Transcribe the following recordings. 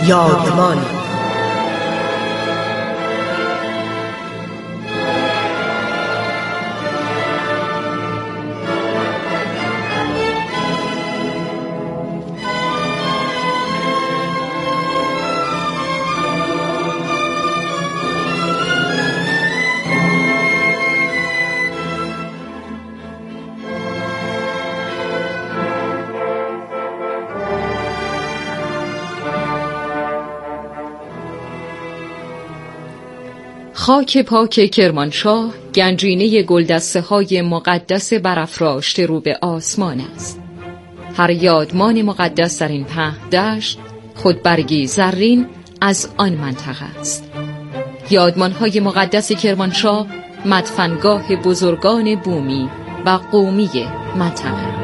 یادمان. خاک پاک کرمانشاه گنجینه گلدسته های مقدس برافراشته رو به آسمان است. هر یادمان مقدس در این پهن دشت خود برگی زرین از آن منطقه است. یادمان های مقدس کرمانشاه مدفنگاه بزرگان بومی و قومی منطقه.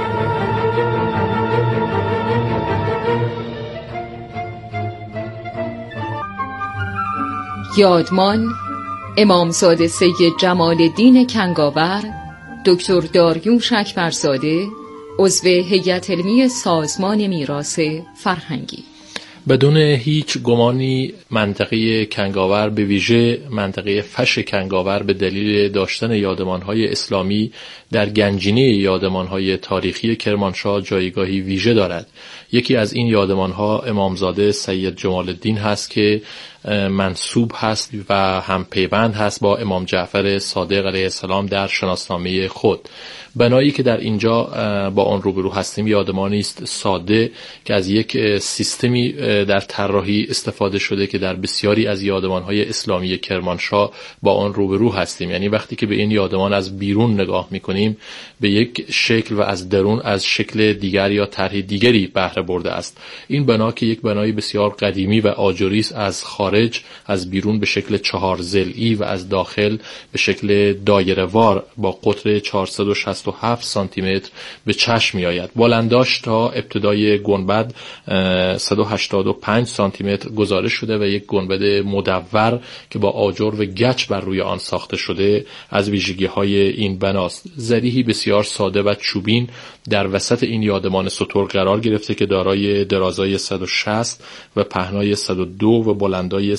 یادمان امامزاده سید جمال الدین کنگاور، دکتر داریوش اکبرزاده، عضو هیئت علمی سازمان میراث فرهنگی. بدون هیچ گمانی منطقه کنگاور، به ویژه منطقه فش کنگاور، به دلیل داشتن یادمان‌های اسلامی در گنجینه یادمان‌های تاریخی کرمانشاه جایگاهی ویژه دارد. یکی از این یادمان‌ها امامزاده سید جمال الدین هست که منسوب هست و هم پیوند هست با امام جعفر صادق علیه السلام در شناسنامه خود. بنایی که در اینجا با آن روبرو هستیم یادمانی است ساده که از یک سیستمی در طراحی استفاده شده که در بسیاری از یادمان‌های اسلامی کرمانشاه با آن روبرو هستیم. یعنی وقتی که به این یادمان از بیرون نگاه می‌کنیم به یک شکل و از درون از شکل دیگر یا طرح دیگری بهره برده است. این بنا که یک بنای بسیار قدیمی و آجری است، از خارج از بیرون به شکل 4 ضلعی و از داخل به شکل دایره‌وار با قطر 467 سانتی متر به چشم می‌آید. بلنداش تا ابتدای گنبد 185 سانتی متر گزارش شده و یک گنبد مدور که با آجر و گچ بر روی آن ساخته شده از ویژگی‌های این بناست. ضریحی بسیار ساده و چوبین در وسط این یادمان ستور قرار گرفته که دارای درازای 160 و پهنای 102 و بلندای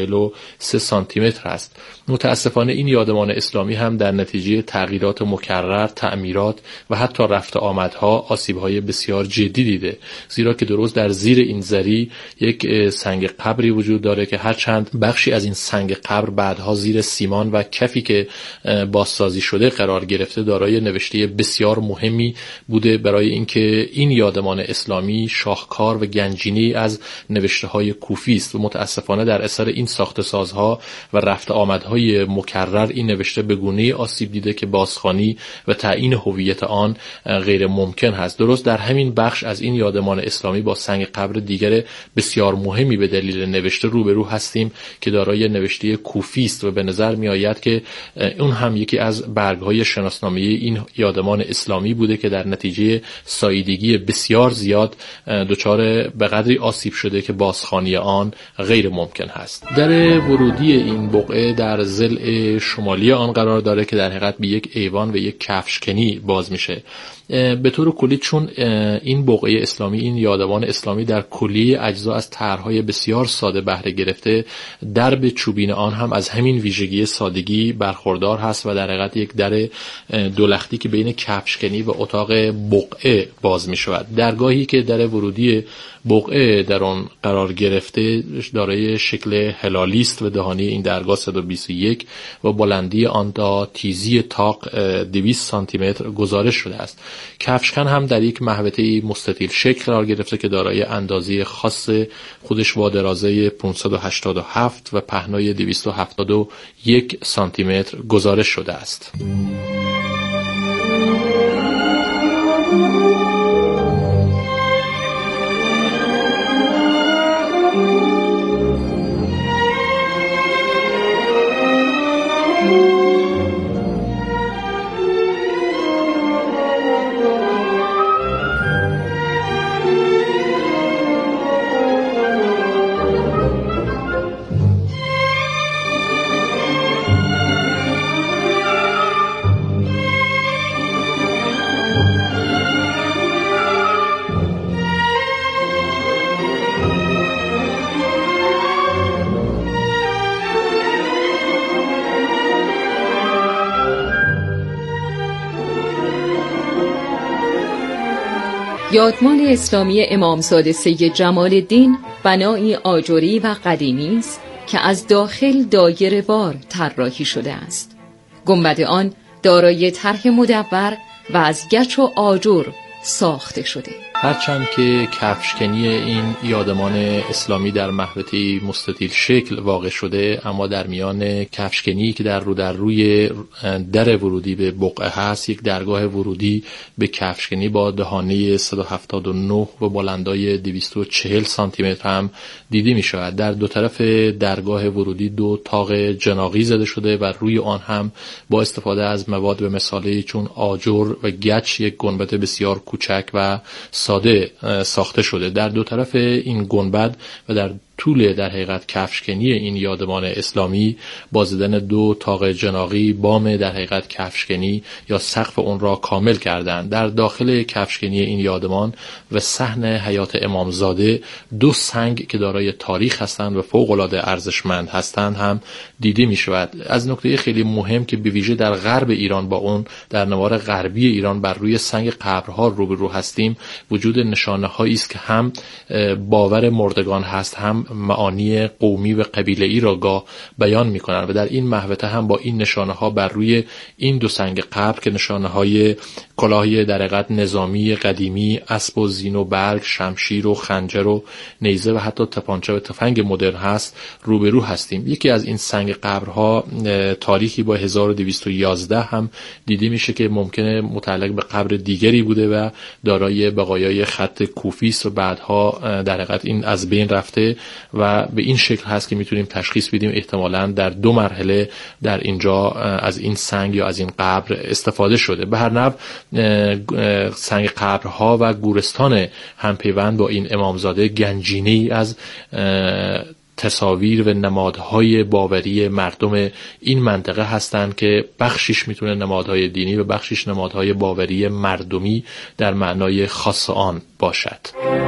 143 سانتی متر است. متاسفانه این یادمان اسلامی هم در نتیجه تغییرات مکرر، تعمیرات و حتی رفت آمدها آسیب‌های بسیار جدی دیده، زیرا که درست در زیر این ضریح یک سنگ قبری وجود داره که هرچند بخشی از این سنگ قبر بعدها زیر سیمان و کفی که بازسازی شده قرار گرفته دارای نوشته بسیار مهمی بوده برای اینکه این یادمان اسلامی شاهکار و گنجینه‌ای از نوشته‌های کوفی است و متاسفانه در اثر این ساخت‌وسازها و رفت آمدهای مکرر این نوشته به گونه‌ای آسیب دیده که بازخوانی و تعیین هویت آن غیر ممکن هست. درست در همین بخش از این یادمان اسلامی با سنگ قبر دیگر بسیار مهمی به دلیل نوشته روبرو هستیم که دارای نوشته کوفی است و به نظر می آید که اون هم یکی از برگ‌های شناسنامه این یادمان اسلامی بوده که در نتیجه ساییدگی بسیار زیاد دچار به قدری آسیب شده که بازخوانی آن غیر ممکن هست. در ورودی این بقعه در ضلع شمالی آن قرار داره که در حقیقت به یک ایوان و یک کفشکنی باز میشه. به طور کلی چون این بقعه اسلامی، این یادمان اسلامی در کلی اجزا از طرح‌های بسیار ساده بهره گرفته، درب چوبین آن هم از همین ویژگی سادگی برخوردار هست و در حقیقت یک در دولختی که بین کفشکنی و اتاق بقعه باز می شود. درگاهی که در ورودی بقعه در آن قرار گرفته دارای شکل هلالی است و دهانی این درگاه 121 و بلندی آن تا تیزی طاق 200 سانتی متر گزارش شده است. کفشکن هم در یک محوطه مستطیل شکل قرار گرفته که دارای اندازه خاص خودش با درازه 587 و پهنای 271 سانتی متر گزارش شده است. یادمان اسلامی امامزاده سید جمال الدین بنایی آجری و قدیمی است که از داخل دایره‌وار طراحی شده است. گنبد آن دارای طرح مدور و از گچ و آجر ساخته شده. هرچند که کفشکنی این یادمان اسلامی در محوطه‌ای مستطیل شکل واقع شده، اما در میان کفشکنی که در روی در ورودی به بقعه هست، یک درگاه ورودی به کفشکنی با دهانه 179 و بلندای 240 سانتی متر هم دیده می شود. در دو طرف درگاه ورودی 2 طاق جناغی زده شده و روی آن هم با استفاده از مواد به مثالی چون آجر و گچ یک گنبد بسیار کوچک و ساده ساخته شده. در دو طرف این گنبد و در طول در حقیقت کفشکنی این یادمان اسلامی با زدن 2 طاق جناغی بام در حقیقت کفشکنی یا سقف اون را کامل کردند. در داخل کفشکنی این یادمان و صحن حیات امامزاده 2 سنگ که دارای تاریخ هستند و فوق العاده ارزشمند هستند هم دیده می شود. از نکته خیلی مهم که به ویژه در غرب ایران با اون در نوار غربی ایران بر روی سنگ قبرها روبرو هستیم، وجود نشانه هایی است که هم باور مردگان هست، هم معانی قومی و قبیله‌ای را گاه بیان می‌کنند و در این محوطه هم با این نشانه‌ها بر روی این 2 سنگ قبر که نشانه‌های کلاهی در حقیقت نظامی قدیمی، اسب و زین و برگ، شمشیر و خنجر و نیزه و حتی تپانچه و تفنگ مدرن هست روبرو هستیم. یکی از این سنگ قبرها تاریخی با 1211 هم دیده میشه که ممکنه متعلق به قبر دیگری بوده و دارای بقایای خط کوفی است و بعدها در حقیقت این از بین رفته و به این شکل هست که میتونیم تشخیص بدیم احتمالاً در 2 مرحله در اینجا از این سنگ یا از این قبر استفاده شده. به هر نحو سنگ قبرها و گورستان همپیوند با این امامزاده گنجینه‌ای از تصاویر و نمادهای باوری مردم این منطقه هستند که بخشیش میتونه نمادهای دینی و بخشیش نمادهای باوری مردمی در معنای خاص آن باشد.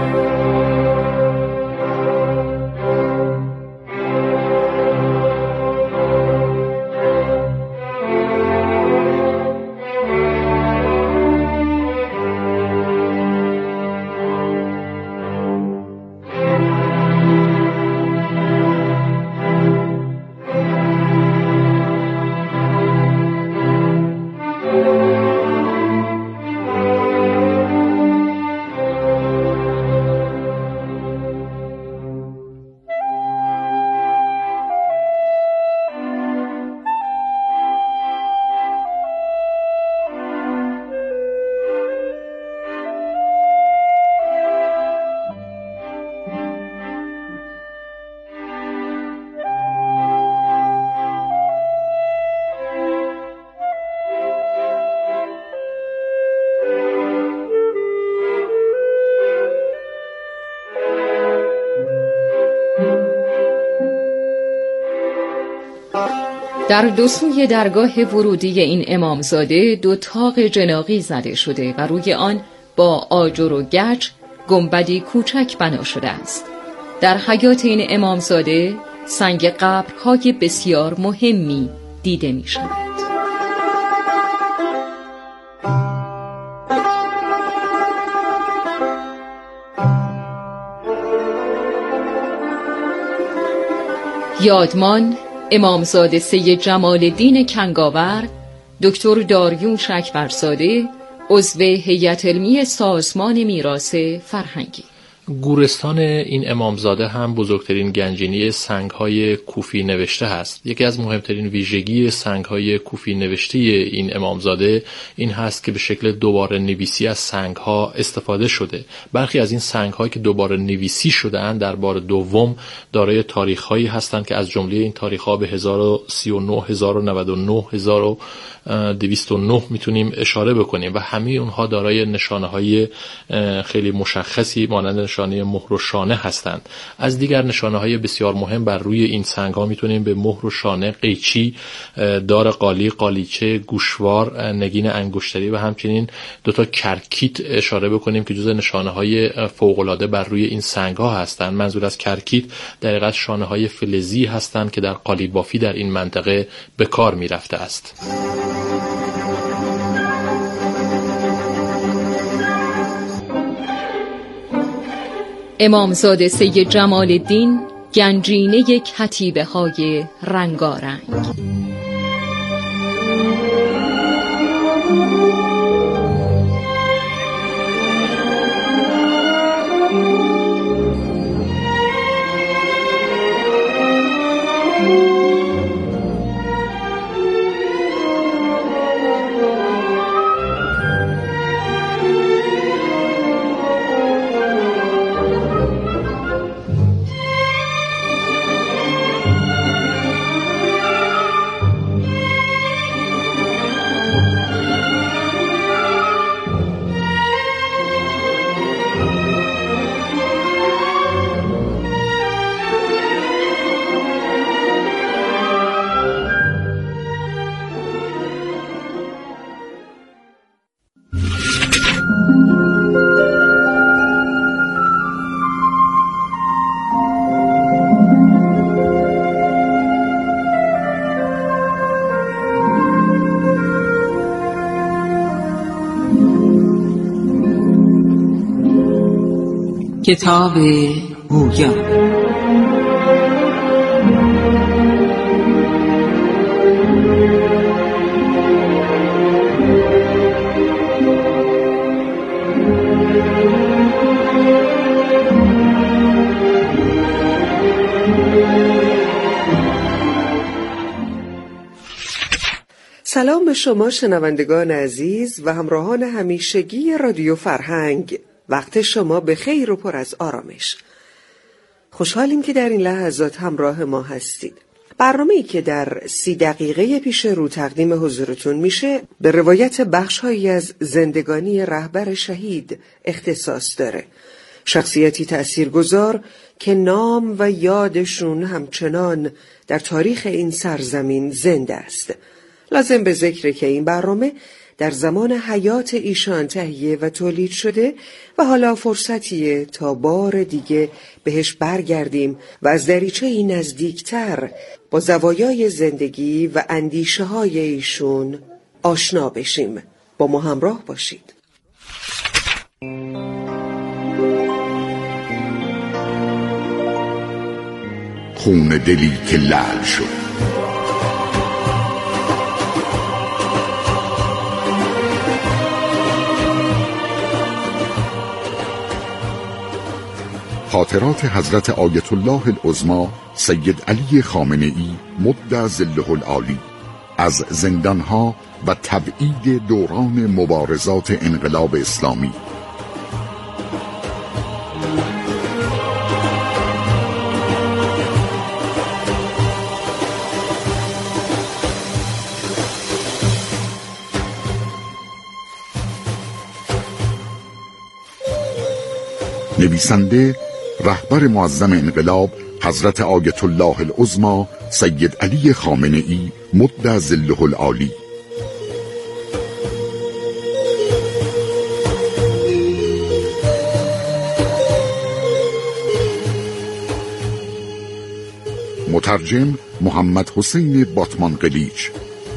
در 2 سوی درگاه ورودی این امامزاده 2 طاق جناغی زده شده و روی آن با آجر و گچ گنبدی کوچک بنا شده است. در حیات این امامزاده سنگ قبرهای بسیار مهمی دیده می شود. یادمان امامزاده سید جمال الدین کنگاور، دکتر داریوش اکبرزاده، عضو هیئت علمی سازمان میراث فرهنگی. گورستان این امامزاده هم بزرگترین گنجینه سنگ‌های کوفی نوشته هست. یکی از مهمترین ویژگی سنگ‌های کوفی نوشته این امامزاده این هست که به شکل دوباره نویسی از سنگ‌ها استفاده شده. برخی از این سنگ‌هایی که دوباره نویسی شده‌اند در بار دوم دارای تاریخ‌هایی هستند که از جمله این تاریخ‌ها به 1039، 1099، 1209 میتونیم اشاره بکنیم و همه اونها دارای نشانه‌های خیلی مشخصی مانند نشانه مهر و شانه هستند. از دیگر نشانه‌های بسیار مهم بر روی این سنگ‌ها میتونیم به مهر و شانه، قیچی، دار قالی، قالیچه، گوشوار، نگین انگشتری و همچنین 2 کرکیت اشاره بکنیم که جزو نشانه‌های فوق‌العاده بر روی این سنگ‌ها هستند. منظور از کرکیت در حقیقت شانه‌های فلزی هستند که در قالیبافی در این منطقه به کار می‌رفته است. امامزاده سید جمال الدین، گنجینه کتیبه های رنگارنگ. کتاب گویا. سلام به شما شنوندگان عزیز و همراهان همیشگی رادیو فرهنگ. وقت شما به خیر و پر از آرامش. خوشحالیم که در این لحظات همراه ما هستید. برنامه‌ای که در 30 دقیقه پیش رو تقدیم حضورتون میشه به روایت بخش‌هایی از زندگانی رهبر شهید اختصاص داره. شخصیتی تأثیرگذار که نام و یادشون همچنان در تاریخ این سرزمین زنده است. لازم به ذکره که این برنامه در زمان حیات ایشان تهیه و تولید شده و حالا فرصتیه تا بار دیگه بهش برگردیم و از دریچه‌ای نزدیکتر با زوایای زندگی و اندیشه های ایشون آشنا بشیم. با ما همراه باشید. خون دلی که لعل شد. خاطرات حضرت آیت الله العظمی سید علی خامنه‌ای مد ظله العالی از زندانها و تبعید دوران مبارزات انقلاب اسلامی. نویسنده رهبر معظم انقلاب حضرت آیت الله العظمی سید علی خامنه‌ای مد ظله العالی. مترجم محمد حسین باتمان قلیچ.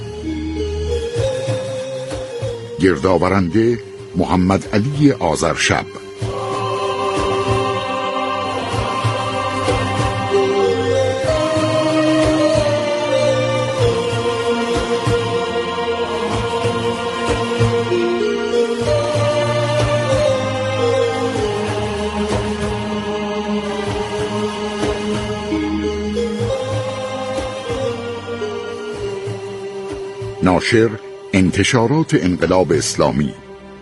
گردآورنده محمد علی آذرشب. ناشر انتشارات انقلاب اسلامی.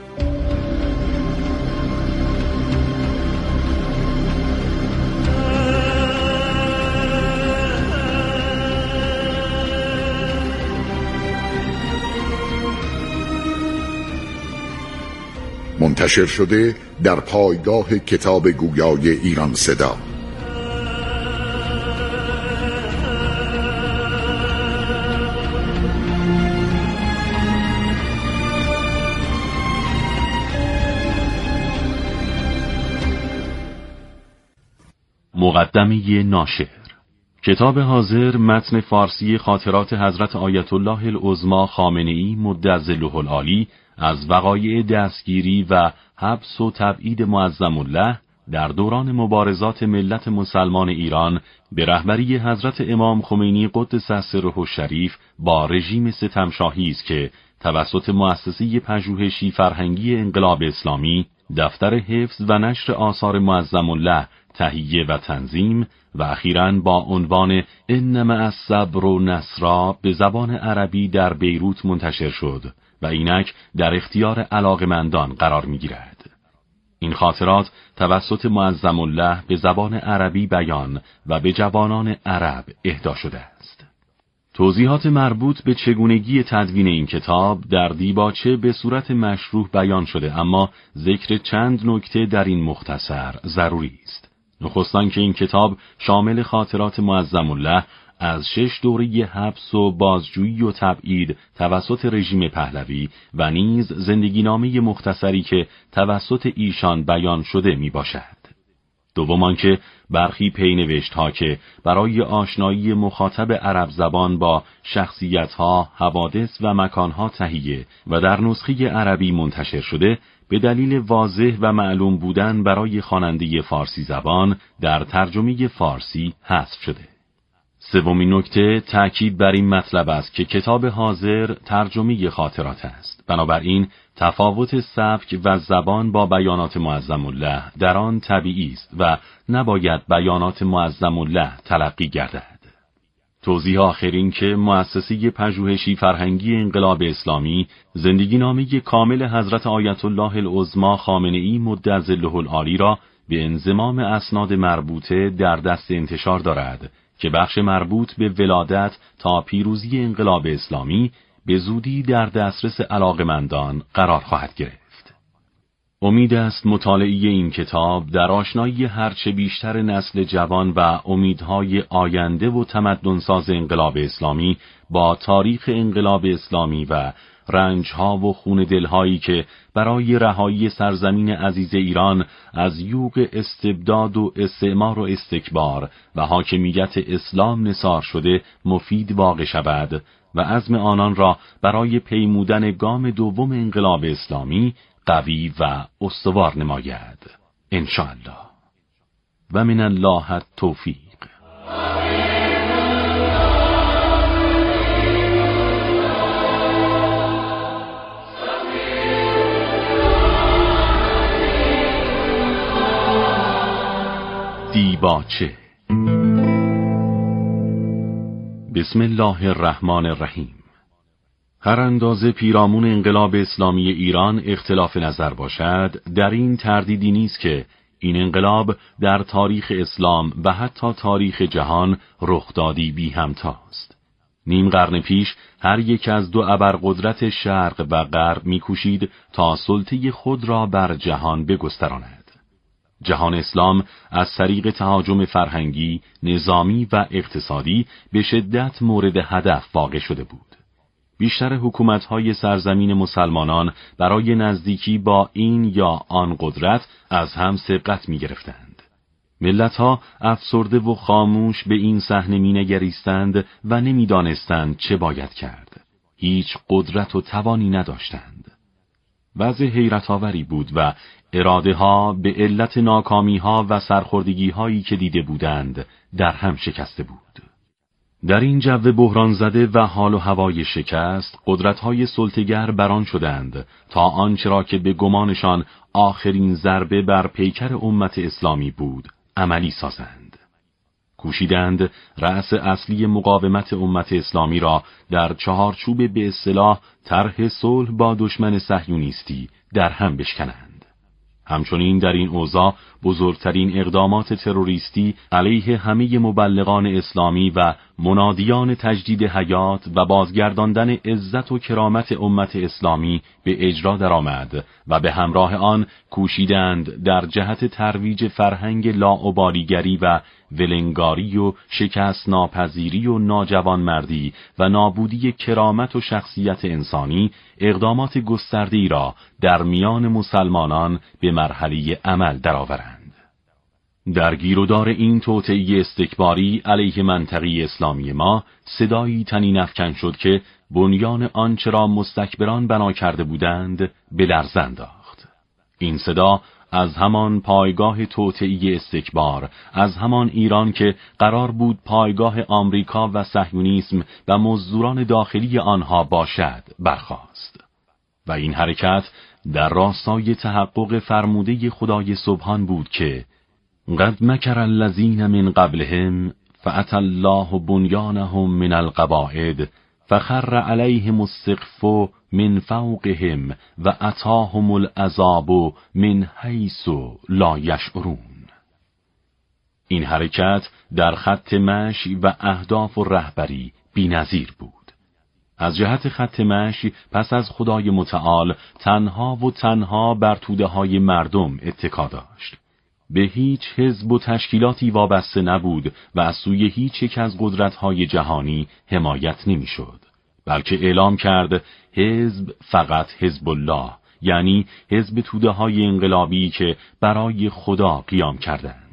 منتشر شده در پایگاه کتاب گویای ایران صدا. مقدمه ناشر. کتاب حاضر متن فارسی خاطرات حضرت آیت الله العظمی خامنه‌ای مد ظله العالی از وقایع دستگیری و حبس و تبعید معظم الله در دوران مبارزات ملت مسلمان ایران به رهبری حضرت امام خمینی قدس سره الشریف با رژیم ستمشاهی است که توسط مؤسسه پژوهشی فرهنگی انقلاب اسلامی دفتر حفظ و نشر آثار معظم الله تهیه و تنظیم و اخیراً با عنوان انما الصبر نصرا به زبان عربی در بیروت منتشر شد و اینک در اختیار علاقمندان قرار می‌گیرد. این خاطرات توسط معظم الله به زبان عربی بیان و به جوانان عرب اهدا شده است. توضیحات مربوط به چگونگی تدوین این کتاب در دیباچه به صورت مشروح بیان شده، اما ذکر چند نکته در این مختصر ضروری است. نخست آنکه این کتاب شامل خاطرات معظم الله از 6 دوره حبس و بازجویی و تبعید توسط رژیم پهلوی و نیز زندگینامه مختصری که توسط ایشان بیان شده می باشد. دوم آنکه برخی پینوشت‌ها که برای آشنایی مخاطب عرب زبان با شخصیت‌ها، حوادث و مکان‌ها تهیه و در نسخه عربی منتشر شده، به دلیل واضح و معلوم بودن برای خواننده فارسی زبان در ترجمه فارسی حذف شده. سومین نکته تأکید بر این مطلب است که کتاب حاضر ترجمه خاطرات است. بنابراین تفاوت سبک و زبان با بیانات معظم الله در آن طبیعی است و نباید بیانات معظم الله تلقی گردد. توضیح آخر این که مؤسسه پژوهشی فرهنگی انقلاب اسلامی زندگینامه کامل حضرت آیت الله العظما خامنه‌ای مدظله العالی را به انضمام اسناد مربوطه در دست انتشار دارد که بخش مربوط به ولادت تا پیروزی انقلاب اسلامی به زودی در دسترس علاقمندان قرار خواهد گرفت. امید است مطالعه این کتاب در آشنایی هرچه بیشتر نسل جوان و امیدهای آینده و تمدنساز انقلاب اسلامی با تاریخ انقلاب اسلامی و رنجها و خون دلهایی که برای رهایی سرزمین عزیز ایران از یوغ استبداد و استعمار و استکبار و حاکمیت اسلام نثار شده مفید واقع شود و عزم آنان را برای پیمودن گام دوم انقلاب اسلامی قوی و استوار نماید انشاءالله. و من الله التوفیق. دیباچه. بسم الله الرحمن الرحیم. هر اندازه پیرامون انقلاب اسلامی ایران اختلاف نظر باشد، در این تردیدی نیست که این انقلاب در تاریخ اسلام و حتی تاریخ جهان رخدادی بی همتاست. نیم قرن پیش هر یک از دو ابرقدرت شرق و غرب می‌کوشید تا سلطه خود را بر جهان بگستراند. جهان اسلام از طریق تهاجم فرهنگی، نظامی و اقتصادی به شدت مورد هدف واقع شده بود. بیشتر حکومت‌های سرزمین مسلمانان برای نزدیکی با این یا آن قدرت از هم سبقت می‌گرفتند. ملت‌ها افسرده و خاموش به این صحنه می‌نگریستند و نمی‌دانستند چه باید کرد. هیچ قدرت و توانی نداشتند. وضع حیرت‌آوری بود و اراده ها به علت ناکامی ها و سرخوردگی هایی که دیده بودند در هم شکسته بود. در این جو بحران زده و حال و هوای شکست، قدرت های سلطه‌گر بران شدند تا آنچه را که به گمانشان آخرین ضربه بر پیکر امت اسلامی بود عملی سازند. کوشیدند رأس اصلی مقاومت امت اسلامی را در چهارچوب به اصطلاح طرح صلح با دشمن صهیونیستی در هم بشکنند. همچنین در این اوضاع بزرگترین اقدامات تروریستی علیه همه مبلغان اسلامی و منادیان تجدید حیات و بازگرداندن عزت و کرامت امت اسلامی به اجرا درآمد و به همراه آن کوشیدند در جهت ترویج فرهنگ لاابالیگری و ولنگاری و شکست ناپذیری و ناجوانمردی و نابودی کرامت و شخصیت انسانی اقدامات گسترده‌ای را در میان مسلمانان به مرحله عمل درآورند. در گیرودار این توطئه استکباری علیه منطقه اسلامی ما صدایی طنین افکن شد که بنیان آنچه را مستکبران بنا کرده بودند به لرز انداخت. این صدا از همان پایگاه توطئه‌ای استکبار، از همان ایران که قرار بود پایگاه آمریکا و صهیونیسم و مزدوران داخلی آنها باشد، برخاست. و این حرکت در راستای تحقق فرموده خدای سبحان بود که قد مکر الذین من قبلهم فأتی الله بنیانهم من القواعد فخر علیهم السقف من فوقهم و اتاهم العذاب من حیث لا یشعرون. این حرکت در خط مشی و اهداف و رهبری بی‌نظیر بود. از جهت خط مشی پس از خدای متعال تنها و تنها بر توده‌های مردم اتکا داشت. به هیچ حزب و تشکیلاتی وابسته نبود و از سوی هیچ یک از قدرت‌های جهانی حمایت نمی‌شد، بلکه اعلام کرد حزب فقط حزب الله، یعنی حزب توده‌های انقلابی که برای خدا قیام کردند.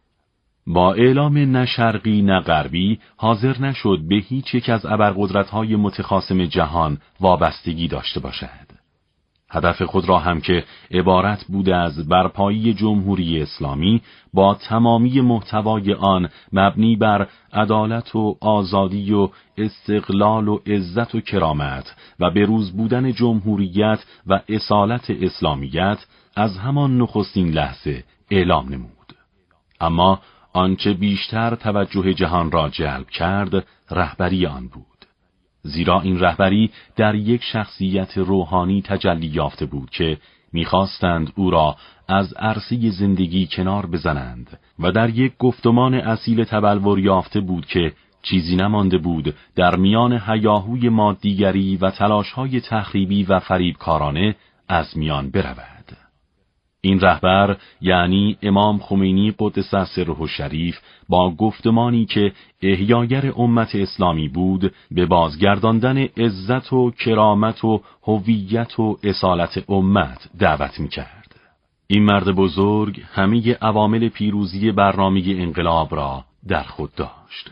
با اعلام نه شرقی نه غربی حاضر نشد به هیچ یک از ابرقدرت‌های متخاصم جهان وابستگی داشته باشد. هدف خود را هم که عبارت بود از برپایی جمهوری اسلامی با تمامی محتوای آن مبنی بر عدالت و آزادی و استقلال و عزت و کرامت و بروز بودن جمهوریت و اصالت اسلامیت از همان نخستین لحظه اعلام نمود. اما آنچه بیشتر توجه جهان را جلب کرد رهبری آن بود، زیرا این رهبری در یک شخصیت روحانی تجلی یافته بود که می‌خواستند او را از عرصه زندگی کنار بزنند و در یک گفتمان اصیل تبلور یافته بود که چیزی نمانده بود در میان هیاهوی مادیگری و تلاش‌های تخریبی و فریبکارانه از میان برود. این رهبر یعنی امام خمینی قدس سره الشریف با گفتمانی که احیاگر امت اسلامی بود به بازگرداندن عزت و کرامت و هویت و اصالت امت دعوت می‌کرد. این مرد بزرگ همه عوامل پیروزی برنامه انقلاب را در خود داشت: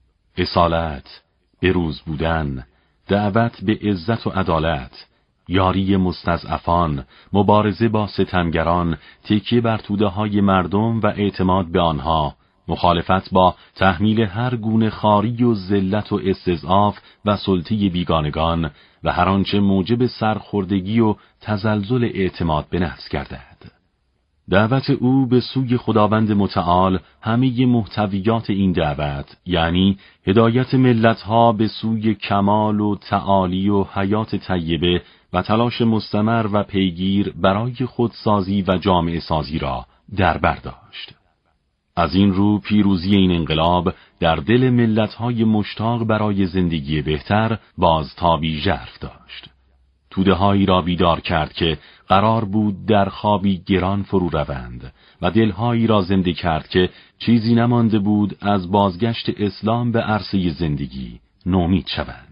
اصالت، بروز بودن، دعوت به عزت و عدالت، یاری مستضعفان، مبارزه با ستمگران، تکیه بر توده‌های مردم و اعتماد به آنها، مخالفت با تحمیل هر گونه خواری و ذلت و استضعاف و سلطه بیگانگان و هر آنچه موجب سرخوردگی و تزلزل اعتماد به نفس گردد. دعوت او به سوی خداوند متعال همه محتویات این دعوت، یعنی هدایت ملتها به سوی کمال و تعالی و حیات طیبه و تلاش مستمر و پیگیر برای خودسازی و جامعه سازی را در بر داشت. از این رو پیروزی این انقلاب در دل ملت‌های مشتاق برای زندگی بهتر بازتابی ژرف داشت. توده‌هایی را بیدار کرد که قرار بود در خوابی گران فرو روند و دلهایی را زنده کرد که چیزی نمانده بود از بازگشت اسلام به عرصه زندگی نومید شوند.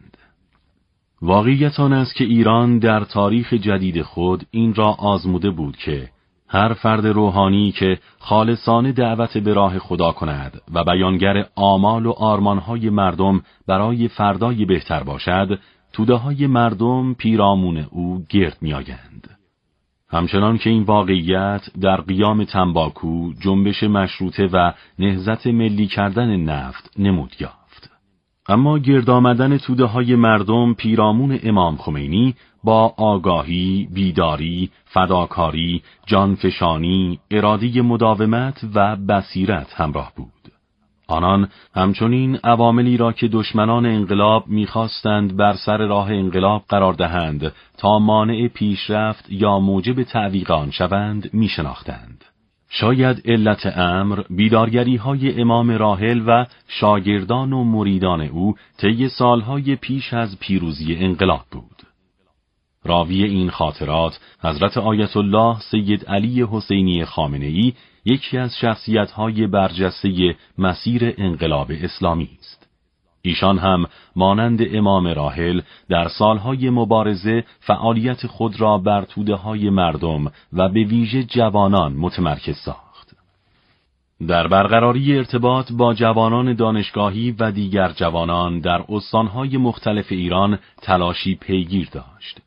واقعیت آن است که ایران در تاریخ جدید خود این را آزموده بود که هر فرد روحانی که خالصانه دعوت به راه خدا کند و بیانگر آمال و آرمانهای مردم برای فردای بهتر باشد، توده‌های مردم پیرامون او گرد می‌آیند. همچنان که این واقعیت در قیام تنباکو، جنبش مشروطه و نهضت ملی کردن نفت نمود یافت. اما گرد آمدن توده‌های مردم پیرامون امام خمینی با آگاهی، بیداری، فداکاری، جانفشانی، اراده مداومت و بصیرت همراه بود. آنان همچنین عواملی را که دشمنان انقلاب می‌خواستند بر سر راه انقلاب قرار دهند تا مانع پیشرفت یا موجب تعویق آن شوند می‌شناختند. شاید علت امر بیدارگری‌های امام راحل و شاگردان و مریدان او طی سالهای پیش از پیروزی انقلاب بود. راوی این خاطرات حضرت آیت الله سید علی حسینی خامنه‌ای یکی از شخصیت‌های برجسته مسیر انقلاب اسلامی است. ایشان هم مانند امام راحل در سالهای مبارزه فعالیت خود را بر توده‌های مردم و به ویژه جوانان متمرکز ساخت. در برقراری ارتباط با جوانان دانشگاهی و دیگر جوانان در استانهای مختلف ایران تلاشی پیگیر داشت.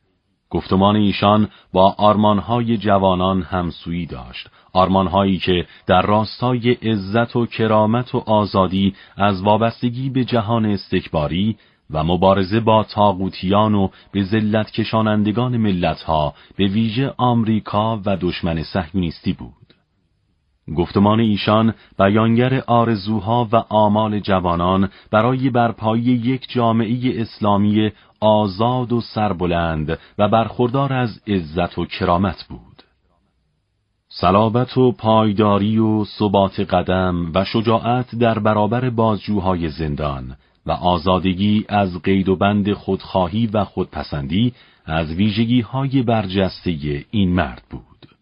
گفتمان ایشان با آرمانهای جوانان همسویی داشت، آرمانهایی که در راستای عزت و کرامت و آزادی از وابستگی به جهان استکباری و مبارزه با طاغوتیان و به ذلت کشانندگان ملتها به ویژه آمریکا و دشمن صهیونیستی بود. گفتمان ایشان بیانگر آرزوها و آمال جوانان برای برپایی یک جامعه اسلامی آزاد و سربلند و برخوردار از عزت و کرامت بود. صلابت و پایداری و ثبات قدم و شجاعت در برابر بازجوهای زندان و آزادگی از قید و بند خودخواهی و خودپسندی از ویژگی‌های برجسته این مرد بود.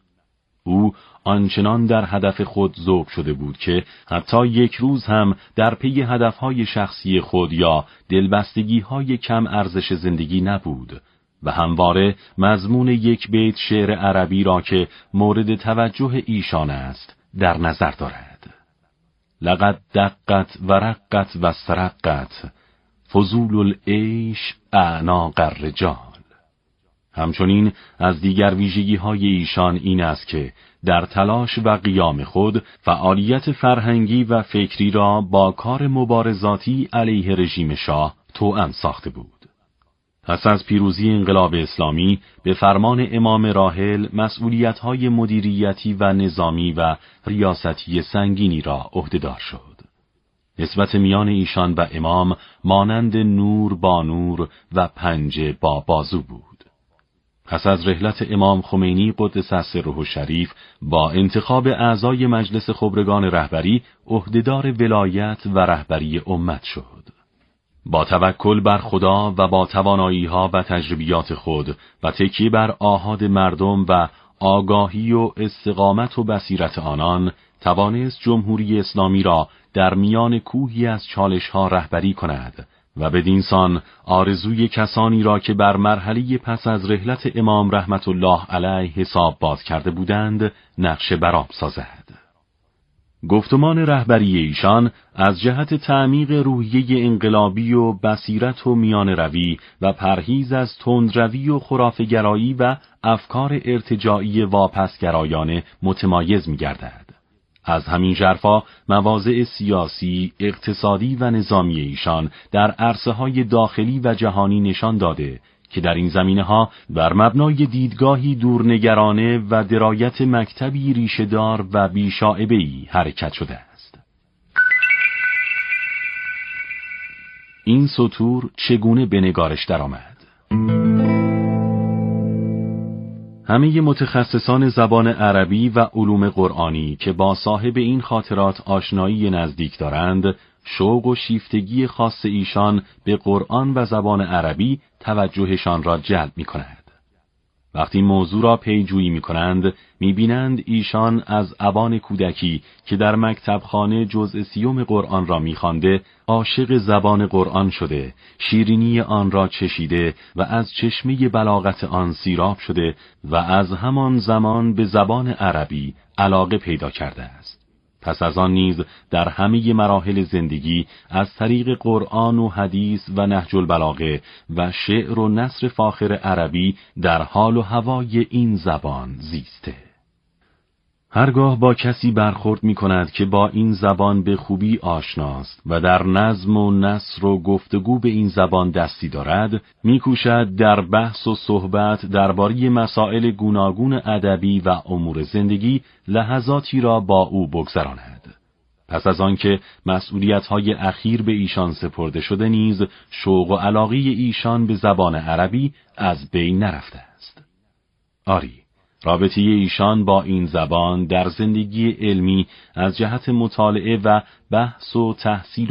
او آنچنان در هدف خود ذوب شده بود که حتی یک روز هم در پی هدفهای شخصی خود یا دلبستگی‌های کم ارزش زندگی نبود و همواره مضمون یک بیت شعر عربی را که مورد توجه ایشان است در نظر دارد. لقد دقت و رقت و سرقت فضول العیش اعناق الرجال. همچنین از دیگر ویژگی‌های ایشان این است که در تلاش و قیام خود فعالیت فرهنگی و فکری را با کار مبارزاتی علیه رژیم شاه توأم ساخته بود. پس از پیروزی انقلاب اسلامی به فرمان امام راحل مسئولیت‌های مدیریتی و نظامی و ریاستی سنگینی را عهده‌دار شد. نسبت میان ایشان و امام مانند نور با نور و پنجه با بازو بود. پس از رحلت امام خمینی قدس سره الشریف با انتخاب اعضای مجلس خبرگان رهبری عهدهدار ولایت و رهبری امت شد. با توکل بر خدا و با توانایی‌ها و تجربیات خود و تکیه بر آحاد مردم و آگاهی و استقامت و بصیرت آنان توانست جمهوری اسلامی را در میان کوهی از چالش‌ها رهبری کند و بدینسان آرزوی کسانی را که بر مرحله پس از رحلت امام رحمت الله علیه حساب باز کرده بودند نقش برآب سازد. گفتمان رهبری ایشان از جهت تعمیق روحیه انقلابی و بصیرت و میان روی و پرهیز از تندروی و خرافه‌گرایی و افکار ارتجاعی واپسگرایانه متمایز می‌گردد. از همین ژرفا مواضع سیاسی، اقتصادی و نظامی ایشان در عرصه‌های داخلی و جهانی نشان داده که در این زمینه‌ها بر مبنای دیدگاهی دورنگرانه و درایت مکتبی ریشه‌دار و بی‌شائبه‌ای حرکت شده است. این سطور چگونه به نگارش درآمد؟ همه متخصصان زبان عربی و علوم قرآنی که با صاحب این خاطرات آشنایی نزدیک دارند، شوق و شیفتگی خاص ایشان به قرآن و زبان عربی توجهشان را جلب می کند. وقتی موضوع را پیجویی می کنند، می بینند ایشان از اوان کودکی که در مکتبخانه جزء سیوم قرآن را می خوانده، عاشق زبان قرآن شده، شیرینی آن را چشیده و از چشمه بلاغت آن سیراب شده و از همان زمان به زبان عربی علاقه پیدا کرده است. پس از آن نیز در همه مراحل زندگی از طریق قرآن و حدیث و نهج البلاغه و شعر و نثر فاخر عربی در حال و هوای این زبان زیسته. هرگاه با کسی برخورد می کند که با این زبان به خوبی آشناست و در نظم و نثر و گفتگو به این زبان دستی دارد، می کوشد در بحث و صحبت درباره مسائل گوناگون ادبی و امور زندگی لحظاتی را با او بگذراند. پس از آنکه مسئولیت‌های اخیر به ایشان سپرده شده نیز شوق و علاقه ایشان به زبان عربی از بین نرفته است. آری، رابطه ایشان با این زبان در زندگی علمی از جهت مطالعه و بحث و تحصیل